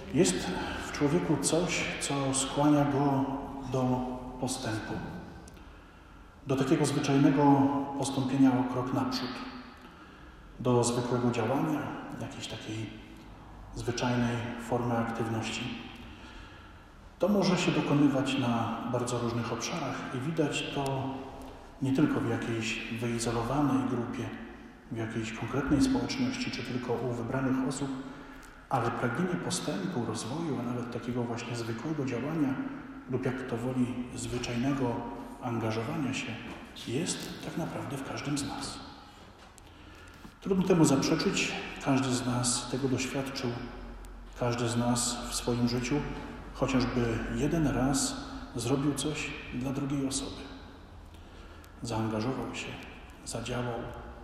Jest w człowieku coś, co skłania go do postępu, do takiego zwyczajnego postąpienia o krok naprzód, do zwykłego działania, jakiejś takiej zwyczajnej formy aktywności. To może się dokonywać na bardzo różnych obszarach i widać to nie tylko w jakiejś wyizolowanej grupie, w jakiejś konkretnej społeczności, czy tylko u wybranych osób, ale pragnienie postępu, rozwoju, a nawet takiego właśnie zwykłego działania lub jak kto woli zwyczajnego angażowania się jest tak naprawdę w każdym z nas. Trudno temu zaprzeczyć, każdy z nas tego doświadczył, każdy z nas w swoim życiu chociażby jeden raz zrobił coś dla drugiej osoby. Zaangażował się, zadziałał.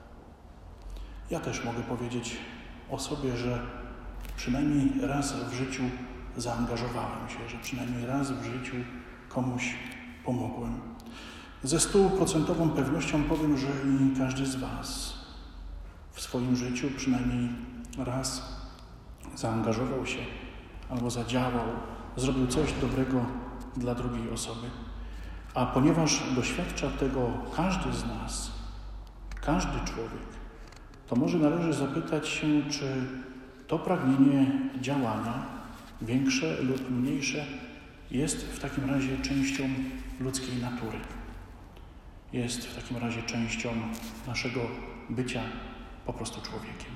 Ja też mogę powiedzieć o sobie, że przynajmniej raz w życiu zaangażowałem się, że przynajmniej raz w życiu komuś pomogłem. Ze 100% pewnością powiem, że i każdy z Was w swoim życiu przynajmniej raz zaangażował się albo zadziałał, zrobił coś dobrego dla drugiej osoby. A ponieważ doświadcza tego każdy z nas, każdy człowiek, to może należy zapytać się, czy to pragnienie działania, większe lub mniejsze, jest w takim razie częścią ludzkiej natury. Jest w takim razie częścią naszego bycia po prostu człowiekiem.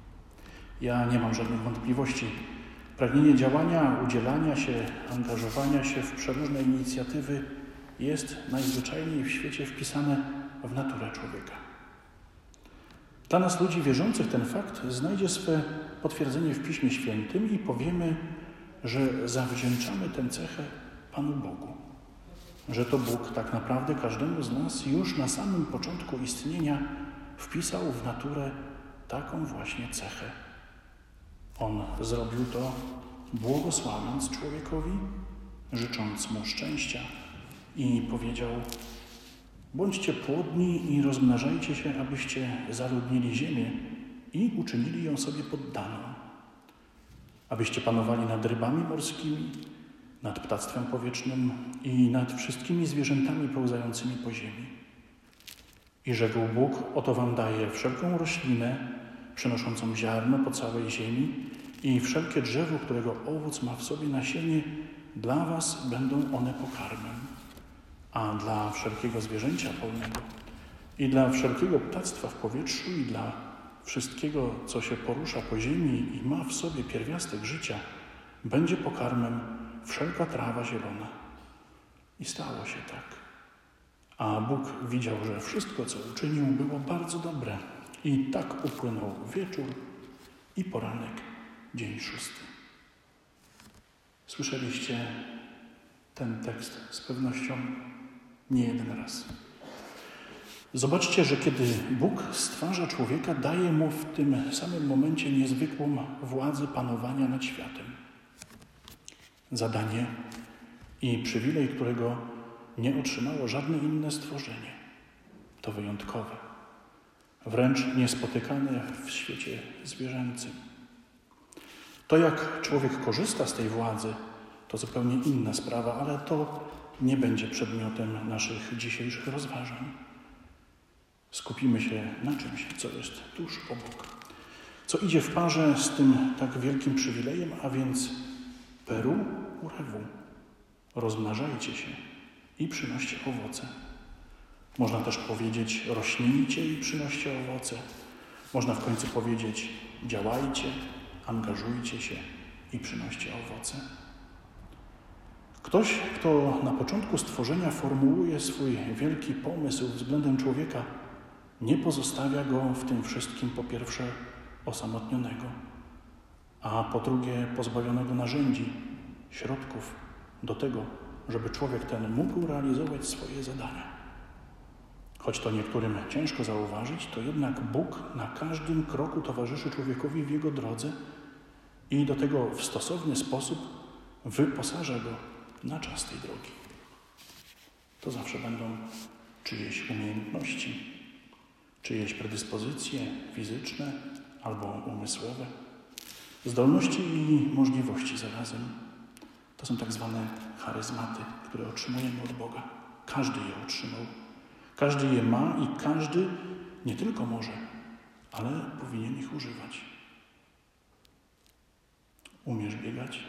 Ja nie mam żadnych wątpliwości. Pragnienie działania, udzielania się, angażowania się w przeróżne inicjatywy jest najzwyczajniej w świecie wpisane w naturę człowieka. Dla nas, ludzi wierzących, ten fakt znajdzie swe potwierdzenie w Piśmie Świętym i powiemy, że zawdzięczamy tę cechę Panu Bogu. Że to Bóg tak naprawdę każdemu z nas już na samym początku istnienia wpisał w naturę taką właśnie cechę. On zrobił to, błogosławiąc człowiekowi, życząc mu szczęścia i powiedział: bądźcie płodni i rozmnażajcie się, abyście zaludnili ziemię i uczynili ją sobie poddaną. Abyście panowali nad rybami morskimi, nad ptactwem powietrznym i nad wszystkimi zwierzętami pełzającymi po ziemi. I rzekł Bóg: oto wam daję wszelką roślinę przynoszącą ziarno po całej ziemi i wszelkie drzewo, którego owoc ma w sobie nasienie, dla was będą one pokarmem. A dla wszelkiego zwierzęcia polnego i dla wszelkiego ptactwa w powietrzu i dla wszystkiego, co się porusza po ziemi i ma w sobie pierwiastek życia, będzie pokarmem wszelka trawa zielona. I stało się tak. A Bóg widział, że wszystko, co uczynił, było bardzo dobre. I tak upłynął wieczór i poranek, dzień 6. Słyszeliście ten tekst z pewnością nie jeden raz. Zobaczcie, że kiedy Bóg stwarza człowieka, daje mu w tym samym momencie niezwykłą władzę panowania nad światem. Zadanie i przywilej, którego nie otrzymało żadne inne stworzenie. To wyjątkowe, wręcz niespotykane w świecie zwierzęcym. To, jak człowiek korzysta z tej władzy, to zupełnie inna sprawa, ale to nie będzie przedmiotem naszych dzisiejszych rozważań. Skupimy się na czymś, co jest tuż obok, co idzie w parze z tym tak wielkim przywilejem, a więc peru urewu. Rozmnażajcie się i przynoście owoce. Można też powiedzieć: rośnijcie i przynoście owoce. Można w końcu powiedzieć: działajcie, angażujcie się i przynoście owoce. Ktoś, kto na początku stworzenia formułuje swój wielki pomysł względem człowieka, nie pozostawia go w tym wszystkim po pierwsze osamotnionego, a po drugie pozbawionego narzędzi, środków do tego, żeby człowiek ten mógł realizować swoje zadania. Choć to niektórym ciężko zauważyć, to jednak Bóg na każdym kroku towarzyszy człowiekowi w jego drodze i do tego w stosowny sposób wyposaża go na czas tej drogi. To zawsze będą czyjeś umiejętności, czyjeś predyspozycje fizyczne albo umysłowe. Zdolności i możliwości zarazem to są tak zwane charyzmaty, które otrzymujemy od Boga. Każdy je otrzymał. Każdy je ma i każdy nie tylko może, ale powinien ich używać. Umiesz biegać?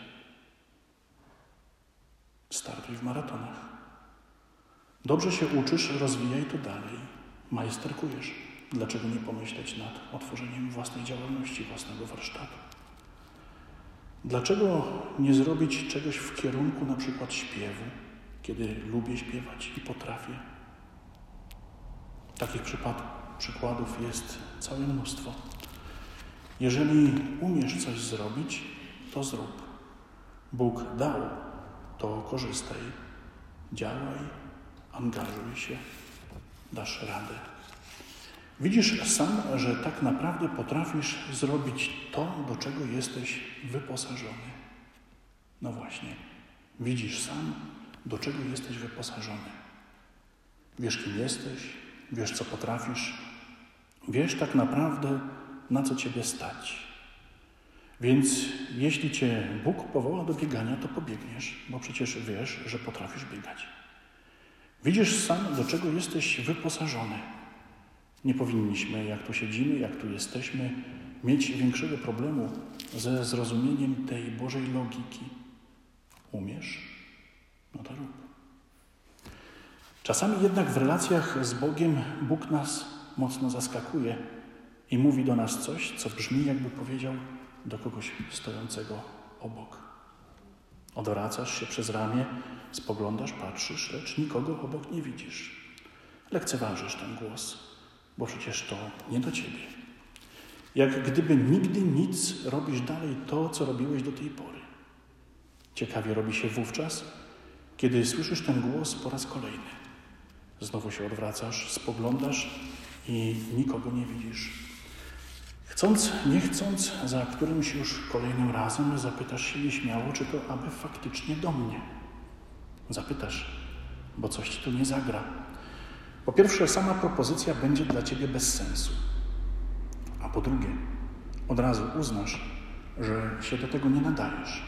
Startuj w maratonach. Dobrze się uczysz, rozwijaj to dalej. Majsterkujesz. Dlaczego nie pomyśleć nad otworzeniem własnej działalności, własnego warsztatu? Dlaczego nie zrobić czegoś w kierunku na przykład śpiewu, kiedy lubię śpiewać i potrafię? Takich przykładów jest całe mnóstwo. Jeżeli umiesz coś zrobić, to zrób. Bóg dał, to korzystaj. Działaj, angażuj się, dasz radę. Widzisz sam, że tak naprawdę potrafisz zrobić to, do czego jesteś wyposażony. No właśnie, widzisz sam, do czego jesteś wyposażony. Wiesz, kim jesteś, wiesz, co potrafisz, wiesz tak naprawdę, na co ciebie stać. Więc jeśli cię Bóg powoła do biegania, to pobiegniesz, bo przecież wiesz, że potrafisz biegać. Widzisz sam, do czego jesteś wyposażony. Nie powinniśmy, jak tu siedzimy, jak tu jesteśmy, mieć większego problemu ze zrozumieniem tej Bożej logiki. Umiesz? No to rób. Czasami jednak w relacjach z Bogiem Bóg nas mocno zaskakuje i mówi do nas coś, co brzmi, jakby powiedział do kogoś stojącego obok. Odwracasz się przez ramię, spoglądasz, patrzysz, lecz nikogo obok nie widzisz. Lekceważysz ten głos, bo przecież to nie do ciebie. Jak gdyby nigdy nic, robisz dalej to, co robiłeś do tej pory. Ciekawie robi się wówczas, kiedy słyszysz ten głos po raz kolejny. Znowu się odwracasz, spoglądasz i nikogo nie widzisz. Chcąc, nie chcąc, za którymś już kolejnym razem zapytasz się nieśmiało, czy to aby faktycznie do mnie. Zapytasz, bo coś ci tu nie zagra. Po pierwsze, sama propozycja będzie dla ciebie bez sensu. A po drugie, od razu uznasz, że się do tego nie nadajesz.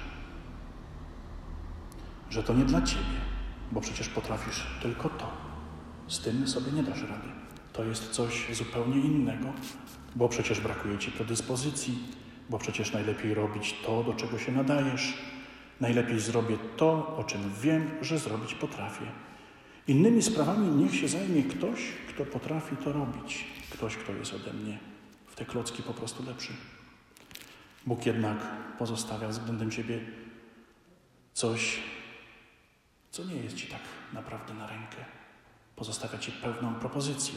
Że to nie dla ciebie, bo przecież potrafisz tylko to. Z tym sobie nie dasz rady. To jest coś zupełnie innego, bo przecież brakuje ci predyspozycji, bo przecież najlepiej robić to, do czego się nadajesz. Najlepiej zrobię to, o czym wiem, że zrobić potrafię. Innymi sprawami niech się zajmie ktoś, kto potrafi to robić. Ktoś, kto jest ode mnie w te klocki po prostu lepszy. Bóg jednak pozostawia względem ciebie coś, co nie jest ci tak naprawdę na rękę. Pozostawia ci pewną propozycję.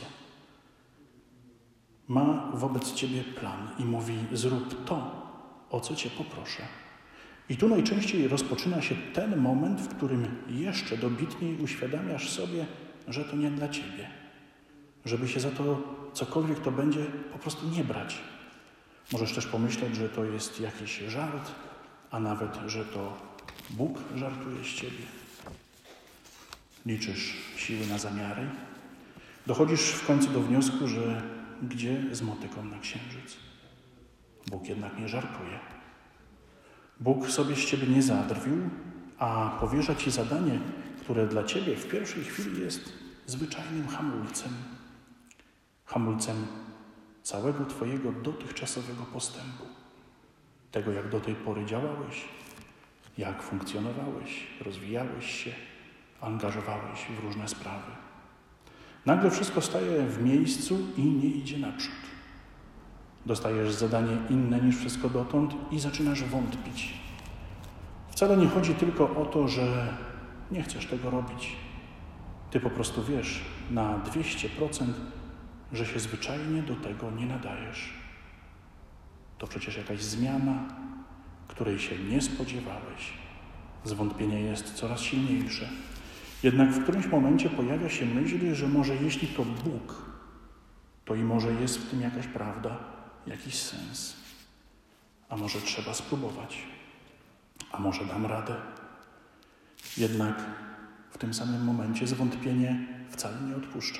Ma wobec ciebie plan i mówi: zrób to, o co cię poproszę. I tu najczęściej rozpoczyna się ten moment, w którym jeszcze dobitniej uświadamiasz sobie, że to nie dla ciebie. Żeby się za to, cokolwiek to będzie, po prostu nie brać. Możesz też pomyśleć, że to jest jakiś żart, a nawet, że to Bóg żartuje z ciebie. Liczysz siły na zamiary. Dochodzisz w końcu do wniosku, że gdzie z motyką na księżyc? Bóg jednak nie żartuje. Bóg sobie z ciebie nie zadrwił, a powierza ci zadanie, które dla ciebie w pierwszej chwili jest zwyczajnym hamulcem. Hamulcem całego twojego dotychczasowego postępu. Tego, jak do tej pory działałeś, jak funkcjonowałeś, rozwijałeś się, angażowałeś w różne sprawy. Nagle wszystko staje w miejscu i nie idzie naprzód. Dostajesz zadanie inne niż wszystko dotąd i zaczynasz wątpić. Wcale nie chodzi tylko o to, że nie chcesz tego robić. Ty po prostu wiesz na 200%, że się zwyczajnie do tego nie nadajesz. To przecież jakaś zmiana, której się nie spodziewałeś. Zwątpienie jest coraz silniejsze. Jednak w którymś momencie pojawia się myśl, że może jeśli to Bóg, to i może jest w tym jakaś prawda, jakiś sens. A może trzeba spróbować. A może dam radę. Jednak w tym samym momencie zwątpienie wcale nie odpuszcza.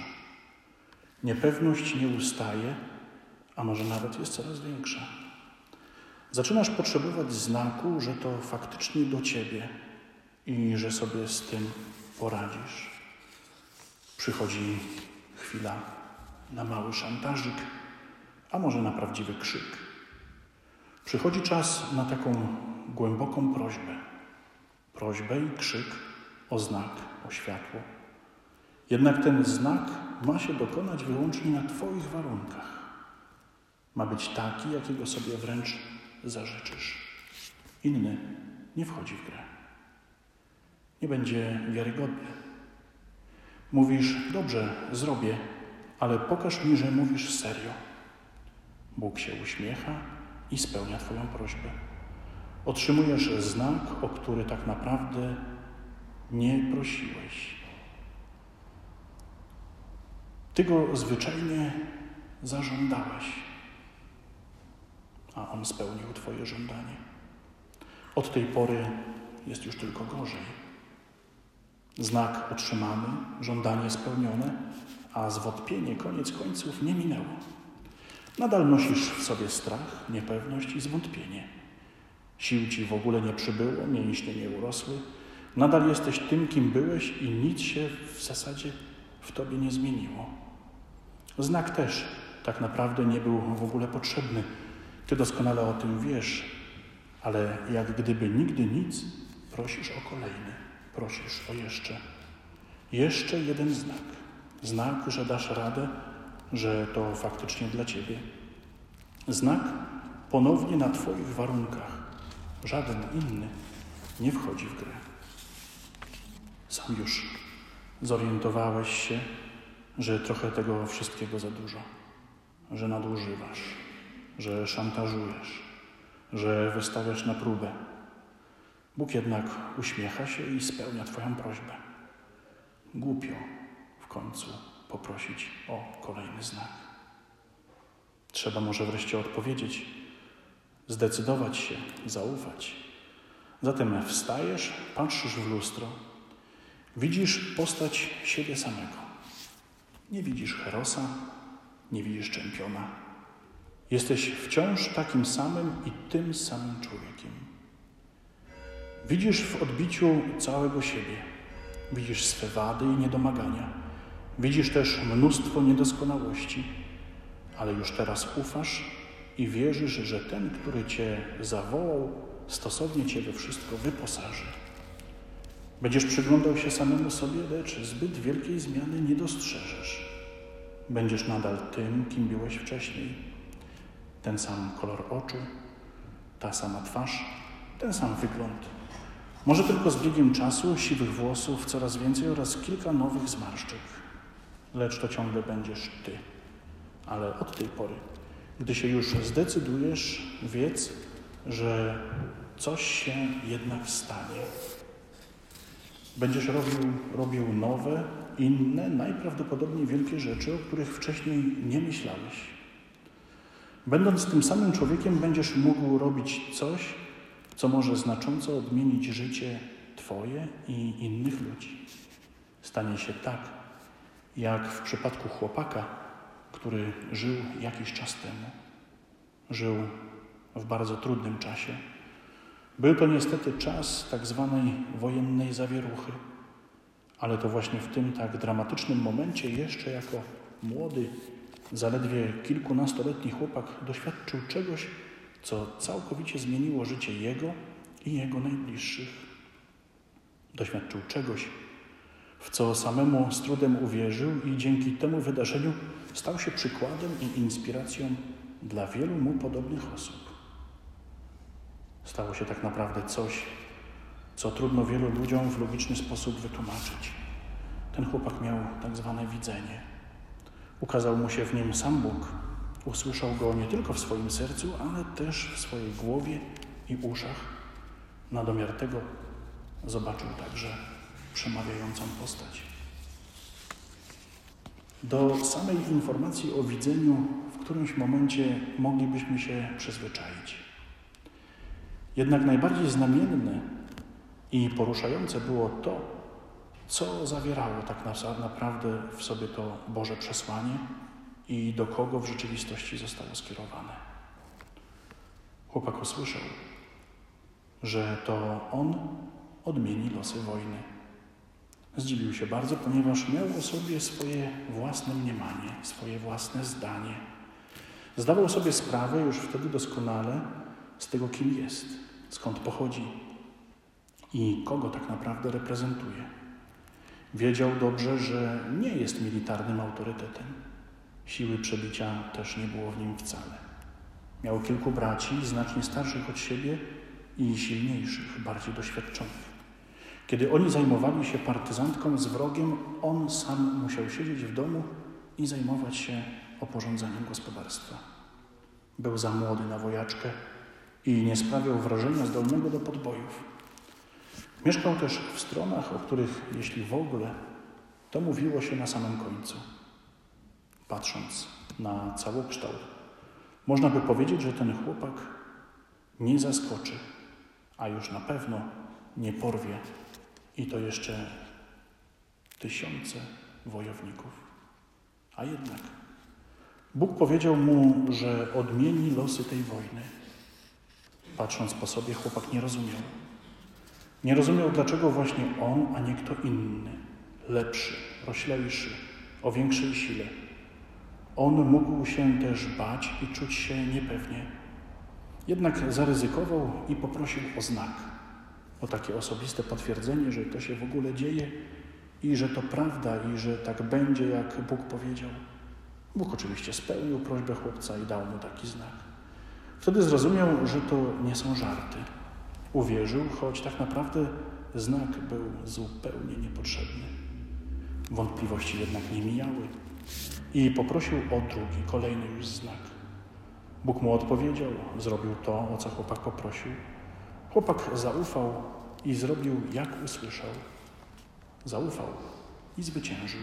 Niepewność nie ustaje, a może nawet jest coraz większa. Zaczynasz potrzebować znaku, że to faktycznie do ciebie i że sobie z tym poradzisz. Przychodzi chwila na mały szantażyk, a może na prawdziwy krzyk. Przychodzi czas na taką głęboką prośbę. Prośbę i krzyk o znak, o światło. Jednak ten znak ma się dokonać wyłącznie na twoich warunkach. Ma być taki, jakiego sobie wręcz zażyczysz. Inny nie wchodzi w grę. Nie będzie wiarygodny. Mówisz, dobrze, zrobię, ale pokaż mi, że mówisz serio. Bóg się uśmiecha i spełnia twoją prośbę. Otrzymujesz znak, o który tak naprawdę nie prosiłeś. Ty go zwyczajnie zażądałeś, a on spełnił twoje żądanie. Od tej pory jest już tylko gorzej. Znak otrzymany, żądanie spełnione, a zwątpienie koniec końców nie minęło. Nadal nosisz w sobie strach, niepewność i zwątpienie. Sił ci w ogóle nie przybyło, mięśnie nie urosły. Nadal jesteś tym, kim byłeś i nic się w zasadzie w tobie nie zmieniło. Znak też tak naprawdę nie był w ogóle potrzebny. Ty doskonale o tym wiesz, ale jak gdyby nigdy nic, prosisz o kolejny, prosisz o jeszcze jeden znak. Znak, że dasz radę, że to faktycznie dla ciebie. Znak ponownie na twoich warunkach. Żaden inny nie wchodzi w grę. Sam już zorientowałeś się, że trochę tego wszystkiego za dużo, że nadużywasz, że szantażujesz, że wystawiasz na próbę. Bóg jednak uśmiecha się i spełnia twoją prośbę. Głupio w końcu poprosić o kolejny znak. Trzeba może wreszcie odpowiedzieć, zdecydować się, zaufać. Zatem wstajesz, patrzysz w lustro, widzisz postać siebie samego. Nie widzisz herosa, nie widzisz czempiona. Jesteś wciąż takim samym i tym samym człowiekiem. Widzisz w odbiciu całego siebie. Widzisz swe wady i niedomagania. Widzisz też mnóstwo niedoskonałości, ale już teraz ufasz i wierzysz, że ten, który cię zawołał, stosownie cię we wszystko wyposaży. Będziesz przyglądał się samemu sobie, lecz zbyt wielkiej zmiany nie dostrzeżesz. Będziesz nadal tym, kim byłeś wcześniej. Ten sam kolor oczu, ta sama twarz, ten sam wygląd. Może tylko z biegiem czasu, siwych włosów coraz więcej oraz kilka nowych zmarszczek. Lecz to ciągle będziesz ty. Ale od tej pory, gdy się już zdecydujesz, wiedz, że coś się jednak stanie. Będziesz robił nowe, inne, najprawdopodobniej wielkie rzeczy, o których wcześniej nie myślałeś. Będąc tym samym człowiekiem, będziesz mógł robić coś, co może znacząco odmienić życie twoje i innych ludzi. Stanie się tak, jak w przypadku chłopaka, który żył jakiś czas temu. Żył w bardzo trudnym czasie. Był to niestety czas tak zwanej wojennej zawieruchy, ale to właśnie w tym tak dramatycznym momencie jeszcze jako młody, zaledwie kilkunastoletni chłopak doświadczył czegoś, co całkowicie zmieniło życie jego i jego najbliższych. Doświadczył czegoś, w co samemu z trudem uwierzył i dzięki temu wydarzeniu stał się przykładem i inspiracją dla wielu mu podobnych osób. Stało się tak naprawdę coś, co trudno wielu ludziom w logiczny sposób wytłumaczyć. Ten chłopak miał tak zwane widzenie. Ukazał mu się w nim sam Bóg. Usłyszał go nie tylko w swoim sercu, ale też w swojej głowie i uszach. Na domiar tego zobaczył także przemawiającą postać. Do samej informacji o widzeniu w którymś momencie moglibyśmy się przyzwyczaić. Jednak najbardziej znamienne i poruszające było to, co zawierało tak naprawdę w sobie to Boże przesłanie i do kogo w rzeczywistości zostało skierowane. Chłopak usłyszał, że to on odmieni losy wojny. Zdziwił się bardzo, ponieważ miał o sobie swoje własne mniemanie, swoje własne zdanie. Zdawał sobie sprawę już wtedy doskonale z tego, kim jest, skąd pochodzi i kogo tak naprawdę reprezentuje. Wiedział dobrze, że nie jest militarnym autorytetem. Siły przebicia też nie było w nim wcale. Miał kilku braci, znacznie starszych od siebie i silniejszych, bardziej doświadczonych. Kiedy oni zajmowali się partyzantką z wrogiem, on sam musiał siedzieć w domu i zajmować się oporządzeniem gospodarstwa. Był za młody na wojaczkę i nie sprawiał wrażenia zdolnego do podbojów. Mieszkał też w stronach, o których, jeśli w ogóle, to mówiło się na samym końcu. Patrząc na całokształt, można by powiedzieć, że ten chłopak nie zaskoczy, a już na pewno nie porwie. I to jeszcze tysiące wojowników. A jednak Bóg powiedział mu, że odmieni losy tej wojny. Patrząc po sobie, chłopak nie rozumiał. Nie rozumiał, dlaczego właśnie on, a nie kto inny, lepszy, roślejszy, o większej sile. On mógł się też bać i czuć się niepewnie. Jednak zaryzykował i poprosił o znak, o takie osobiste potwierdzenie, że to się w ogóle dzieje i że to prawda i że tak będzie, jak Bóg powiedział. Bóg oczywiście spełnił prośbę chłopca i dał mu taki znak. Wtedy zrozumiał, że to nie są żarty. Uwierzył, choć tak naprawdę znak był zupełnie niepotrzebny. Wątpliwości jednak nie mijały i poprosił o drugi, kolejny już znak. Bóg mu odpowiedział, zrobił to, o co chłopak poprosił. Chłopak zaufał i zrobił, jak usłyszał. Zaufał i zwyciężył.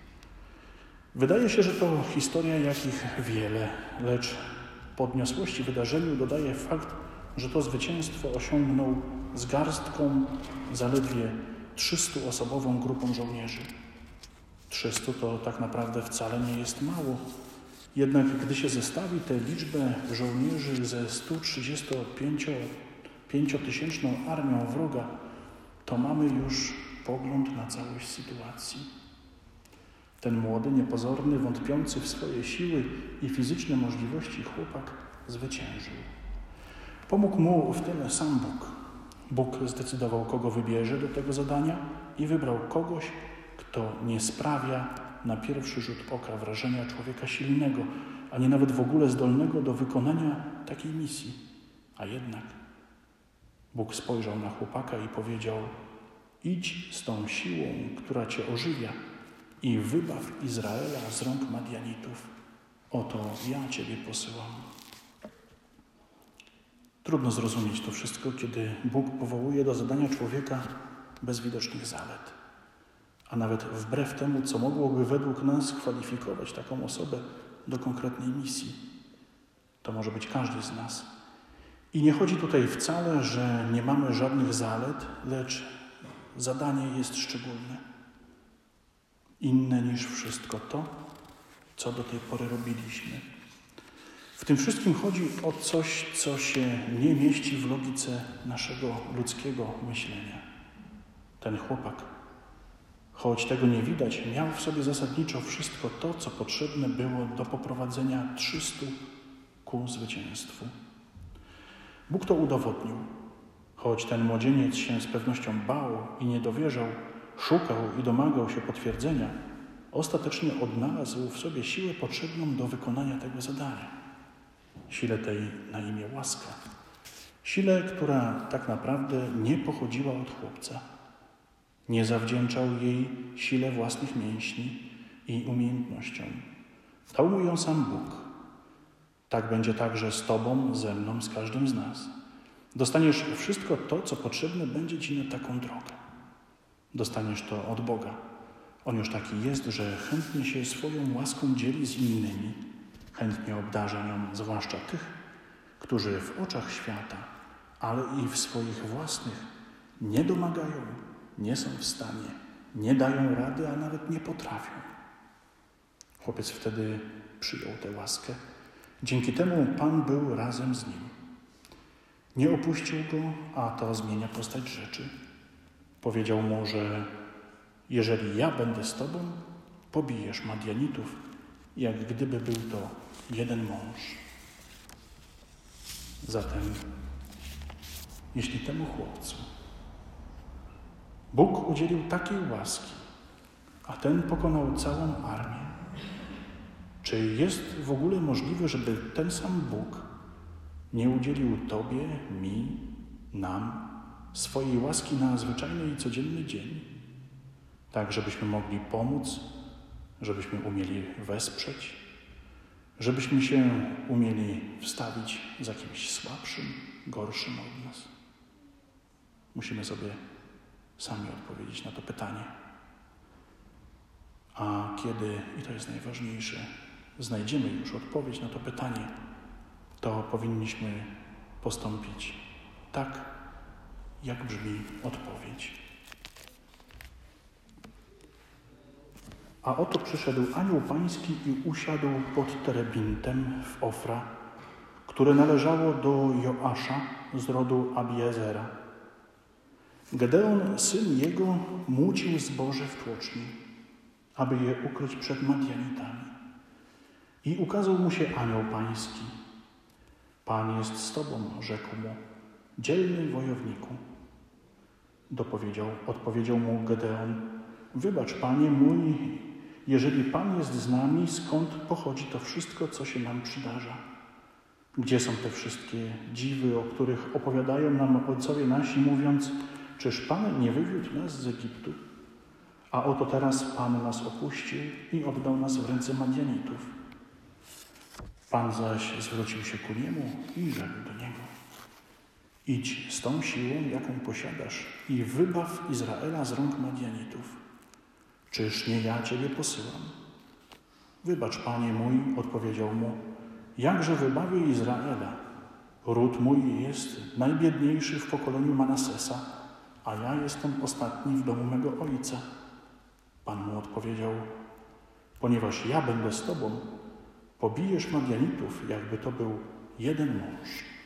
Wydaje się, że to historia, jakich wiele, lecz podniosłości wydarzeniu dodaje fakt, że to zwycięstwo osiągnął z garstką zaledwie 300-osobową grupą żołnierzy. 300 to tak naprawdę wcale nie jest mało. Jednak gdy się zestawi tę liczbę żołnierzy ze 135-tysięczną armią wroga, to mamy już pogląd na całość sytuacji. Ten młody, niepozorny, wątpiący w swoje siły i fizyczne możliwości chłopak zwyciężył. Pomógł mu w tym sam Bóg. Bóg zdecydował, kogo wybierze do tego zadania i wybrał kogoś, kto nie sprawia na pierwszy rzut oka wrażenia człowieka silnego, ani nawet w ogóle zdolnego do wykonania takiej misji. A jednak Bóg spojrzał na chłopaka i powiedział: idź z tą siłą, która cię ożywia i wybaw Izraela z rąk Madianitów. Oto ja ciebie posyłam. Trudno zrozumieć to wszystko, kiedy Bóg powołuje do zadania człowieka bez widocznych zalet. A nawet wbrew temu, co mogłoby według nas kwalifikować taką osobę do konkretnej misji. To może być każdy z nas. I nie chodzi tutaj wcale, że nie mamy żadnych zalet, lecz zadanie jest szczególne. Inne niż wszystko to, co do tej pory robiliśmy. W tym wszystkim chodzi o coś, co się nie mieści w logice naszego ludzkiego myślenia. Ten chłopak, choć tego nie widać, miał w sobie zasadniczo wszystko to, co potrzebne było do poprowadzenia 300 ku zwycięstwu. Bóg to udowodnił. Choć ten młodzieniec się z pewnością bał i nie dowierzał, szukał i domagał się potwierdzenia, ostatecznie odnalazł w sobie siłę potrzebną do wykonania tego zadania. Sile tej na imię łaska. Sile, która tak naprawdę nie pochodziła od chłopca. Nie zawdzięczał jej sile własnych mięśni i umiejętnościom. Dał mu ją sam Bóg. Tak będzie także z tobą, ze mną, z każdym z nas. Dostaniesz wszystko to, co potrzebne będzie ci na taką drogę. Dostaniesz to od Boga. On już taki jest, że chętnie się swoją łaską dzieli z innymi. Chętnie obdarza nią zwłaszcza tych, którzy w oczach świata, ale i w swoich własnych nie domagają, nie są w stanie, nie dają rady, a nawet nie potrafią. Chłopiec wtedy przyjął tę łaskę. Dzięki temu Pan był razem z nim. Nie opuścił go, a to zmienia postać rzeczy. Powiedział mu, że jeżeli ja będę z tobą, pobijesz Madianitów, jak gdyby był to jeden mąż. Zatem, jeśli temu chłopcu Bóg udzielił takiej łaski, a ten pokonał całą armię, czy jest w ogóle możliwe, żeby ten sam Bóg nie udzielił tobie, mi, nam swojej łaski na zwyczajny i codzienny dzień, tak żebyśmy mogli pomóc, żebyśmy umieli wesprzeć, żebyśmy się umieli wstawić za kimś słabszym, gorszym od nas? Musimy sobie sami odpowiedzieć na to pytanie. A kiedy, i to jest najważniejsze, znajdziemy już odpowiedź na to pytanie, to powinniśmy postąpić tak, jak brzmi odpowiedź. A oto przyszedł anioł pański i usiadł pod terebintem w Ofra, które należało do Joasza z rodu Abiezera. Gedeon, syn jego, młócił zboże w tłoczni, aby je ukryć przed Madianitami. I ukazał mu się anioł pański. Pan jest z tobą, rzekł mu, dzielny wojowniku. Odpowiedział mu Gedeon, wybacz, Panie mój, jeżeli Pan jest z nami, skąd pochodzi to wszystko, co się nam przydarza? Gdzie są te wszystkie dziwy, o których opowiadają nam ojcowie nasi, mówiąc, czyż Pan nie wywiódł nas z Egiptu? A oto teraz Pan nas opuścił i oddał nas w ręce Madianitów. Pan zaś zwrócił się ku niemu i rzekł do niego, idź z tą siłą, jaką posiadasz i wybaw Izraela z rąk Madianitów. Czyż nie ja Ciebie posyłam? Wybacz, Panie mój, odpowiedział mu, jakże wybawię Izraela? Ród mój jest najbiedniejszy w pokoleniu Manasesa, a ja jestem ostatni w domu mego ojca. Pan mu odpowiedział, ponieważ ja będę z Tobą, pobijesz Madianitów, jakby to był jeden mąż.